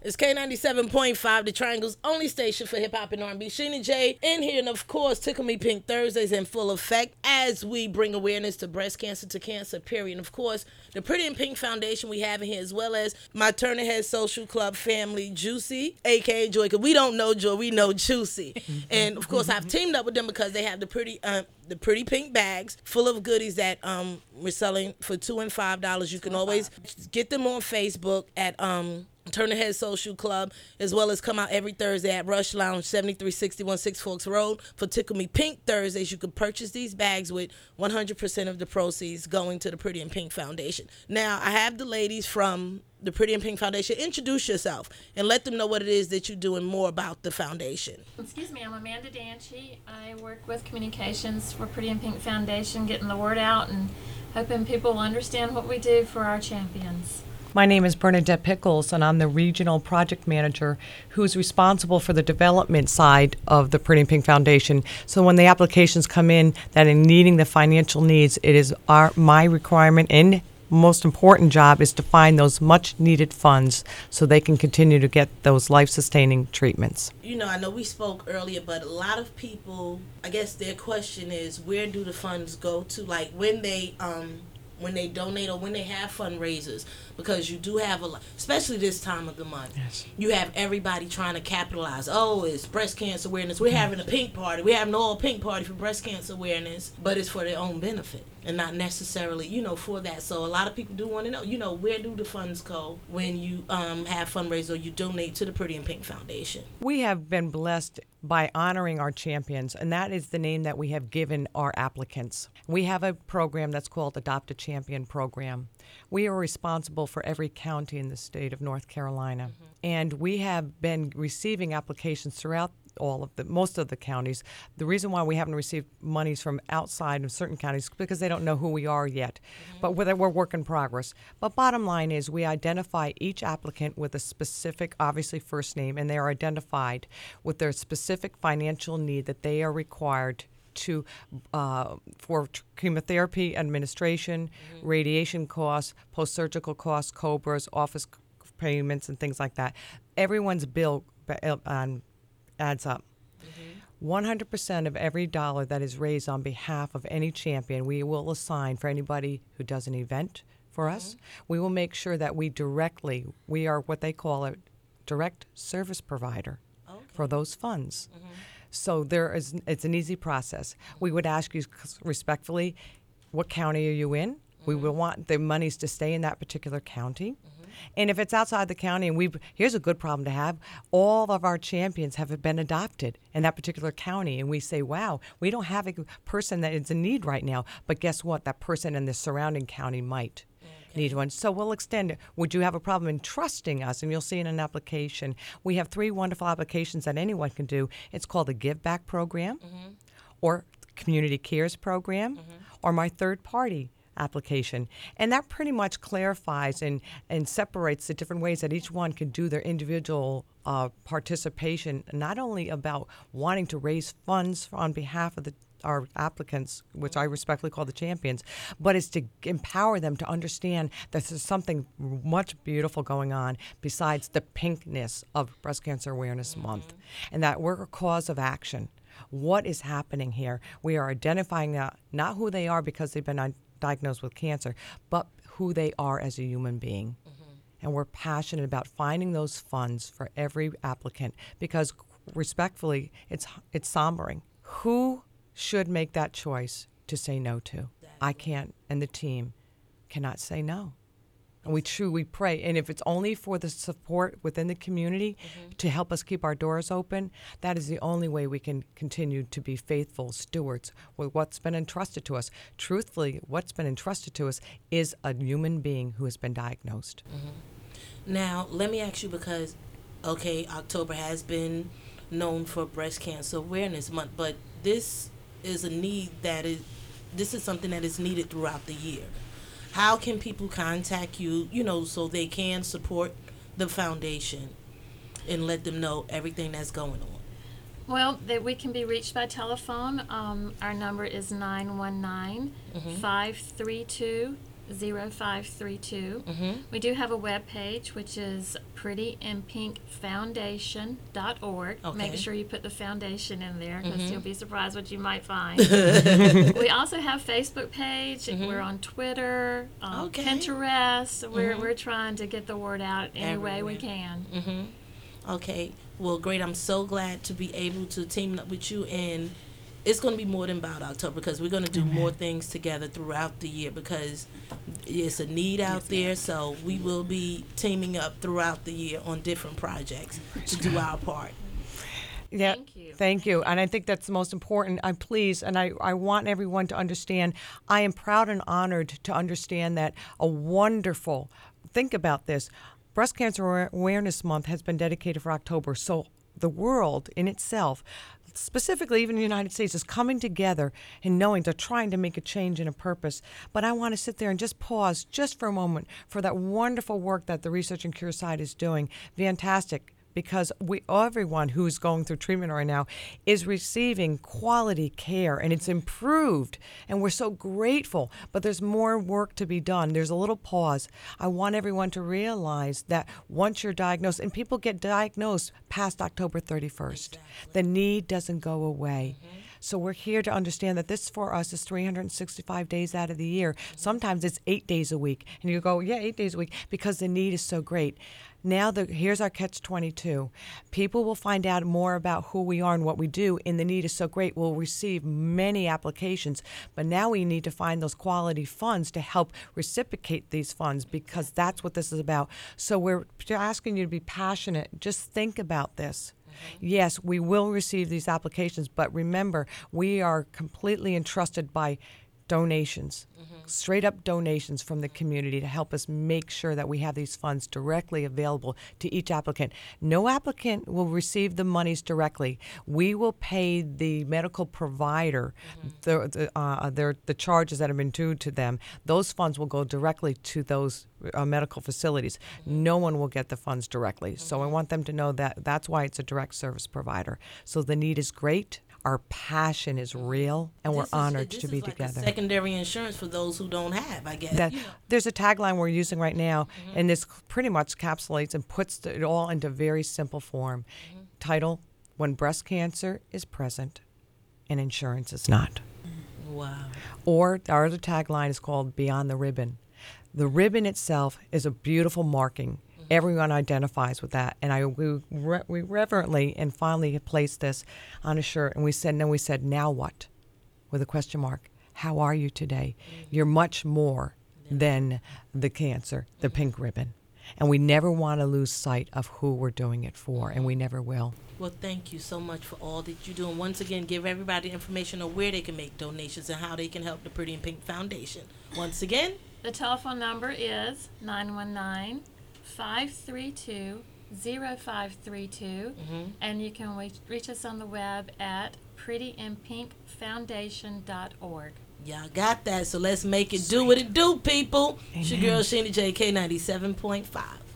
It's K97.5, the Triangle's only station for hip hop and R&B. Sheena J in here, and of course, Tickle Me Pink Thursdays in full effect as we bring awareness to breast cancer, to cancer, period. And of course, the Pretty in Pink Foundation we have in here, as well as my Turner Head Social Club family, Juicy, aka Joy, because we don't know Joy, we know Juicy. And of course, I've teamed up with them because they have the pretty pink bags full of goodies that we're selling for $2 and $5. You can always get them on Facebook at Turn the Head Social Club, as well as come out every Thursday at Rush Lounge, 7361 Six Forks Road for Tickle Me Pink Thursdays. You can purchase these bags with 100% of the proceeds going to the Pretty in Pink Foundation. Now, I have the ladies from the Pretty in Pink Foundation. Introduce yourself and let them know what it is that you're doing more about the foundation. Excuse me, I'm Amanda Danchi. I work with communications for Pretty in Pink Foundation, getting the word out and hoping people will understand what we do for our champions. My name is Bernadette Pickles, and I'm the regional project manager who's responsible for the development side of the Pretty in Pink Foundation. So when the applications come in that are needing the financial needs, it is my requirement and most important job is to find those much needed funds so they can continue to get those life-sustaining treatments. You know, I know we spoke earlier, but a lot of people, I guess their question is, where do the funds go to? Like when they donate or when they have fundraisers, because you do have a lot, especially this time of the month. Yes. You have everybody trying to capitalize. Oh, it's breast cancer awareness. We're having a pink party. We're having an all pink party for breast cancer awareness, but it's for their own benefit and not necessarily, for that. So a lot of people do want to know, where do the funds go when you have fundraisers or you donate to the Pretty in Pink Foundation? We have been blessed by honoring our champions, and that is the name that we have given our applicants. We have a program that's called Adopt a Champion Program. We are responsible for every county in the state of North Carolina, and we have been receiving applications throughout most of the counties. The reason why we haven't received monies from outside of certain counties is because they don't know who we are yet, but we're work in progress. But bottom line is we identify each applicant with a specific, obviously, first name, and they are identified with their specific financial need that they are required to for chemotherapy administration, radiation costs, post-surgical costs, COBRAs, office payments, and things like that. Everyone's bill adds up. 100% of every dollar that is raised on behalf of any champion, we will assign for anybody who does an event for us. We will make sure that we are what they call a direct service provider for those funds. So it's an easy process. We would ask you respectfully, what county are you in? We will want the monies to stay in that particular county. And if it's outside the county, and here's a good problem to have, all of our champions have been adopted in that particular county. And we say, wow, we don't have a person that is in need right now. But guess what? That person in the surrounding county might need one. So we'll extend it. Would you have a problem in trusting us? And you'll see in an application, we have 3 wonderful applications that anyone can do. It's called the Give Back Program, or Community Cares Program, or my third party application. And that pretty much clarifies and separates the different ways that each one can do their individual participation, not only about wanting to raise funds on behalf of our applicants, which I respectfully call the champions, but it's to empower them to understand that there's something much beautiful going on besides the pinkness of Breast Cancer Awareness Month, and that we're a cause of action. What is happening here? We are identifying not who they are because they've been diagnosed with cancer, but who they are as a human being. And we're passionate about finding those funds for every applicant because, respectfully, it's sombering. Who should make that choice to say no to? I can't, and the team cannot say no. And we truly pray. And if it's only for the support within the community to help us keep our doors open, that is the only way we can continue to be faithful stewards with what's been entrusted to us. Truthfully, what's been entrusted to us is a human being who has been diagnosed. Now, let me ask you, because, October has been known for Breast Cancer Awareness Month, but this is something that is needed throughout the year. How can people contact you, so they can support the foundation and let them know everything that's going on? Well, we can be reached by telephone. Our number is 919-532 0532. We do have a web page, which is prettyandpinkfoundation.org. Okay. Make sure you put the foundation in there, because you'll be surprised what you might find. We also have Facebook page. We're on Twitter, Okay. Pinterest. We're trying to get the word out any way we can. Okay. Well, great. I'm so glad to be able to team up with you, and it's going to be more than about October, because we're going to do more things together throughout the year, because it's a need out there. So we will be teaming up throughout the year on different projects to do our part. Yeah, Thank you. Thank you. And I think that's the most important. I'm pleased, and I want everyone to understand, I am proud and honored to understand that think about this, Breast Cancer Awareness Month has been dedicated for October. So the world in itself, specifically even the United States, is coming together and knowing they're trying to make a change and a purpose. But I want to sit there and just pause just for a moment for that wonderful work that the Research and Cure side is doing. Fantastic. Because everyone who's going through treatment right now is receiving quality care, and it's improved, and we're so grateful. But there's more work to be done. There's a little pause. I want everyone to realize that once you're diagnosed, and people get diagnosed past October 31st, the need doesn't go away. So we're here to understand that this for us is 365 days out of the year. Sometimes it's 8 days a week. And you go, yeah, 8 days a week, because the need is so great. Now, here's our catch-22. People will find out more about who we are and what we do, and the need is so great. We'll receive many applications, but now we need to find those quality funds to help reciprocate these funds, because that's what this is about. So we're asking you to be passionate. Just think about this. Yes, we will receive these applications, but remember, we are completely entrusted by donations, straight up donations from the community to help us make sure that we have these funds directly available to each applicant. No applicant will receive the monies directly. We will pay the medical provider the charges that have been due to them. Those funds will go directly to those medical facilities. No one will get the funds directly. So I want them to know that that's why it's a direct service provider. So the need is great. Our passion is real, and we're honored to be together. This is like secondary insurance for those who don't have, I guess. There's a tagline we're using right now, and this pretty much encapsulates and puts it all into very simple form. Title, When Breast Cancer is Present and Insurance is Not. Wow. Or our other tagline is called Beyond the Ribbon. The ribbon itself is a beautiful marking. Everyone identifies with that, and we reverently and finally placed this on a shirt, and we said, now what? With a question mark. How are you today? You're much more than the cancer, the pink ribbon, and we never want to lose sight of who we're doing it for, and we never will. Well, thank you so much for all that you do, and once again, give everybody information on where they can make donations and how they can help the Pretty in Pink Foundation. Once again, The telephone number is 919-532-0532, and you can reach us on the web at prettyandpinkfoundation.org. y'all got that, so let's make it do what it do, people. It's your girl, Sheena J, K97.5.